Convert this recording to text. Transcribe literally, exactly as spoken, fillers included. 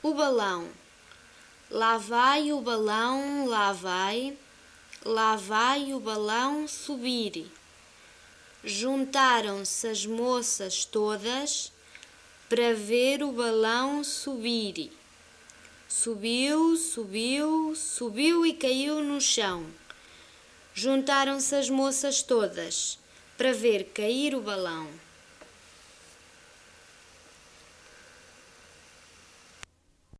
O balão. Lá vai o balão, lá vai, lá vai o balão subir. Juntaram-se as moças todas para ver o balão subir. Subiu, subiu, subiu e caiu no chão. Juntaram-se as moças todas para ver cair o balão.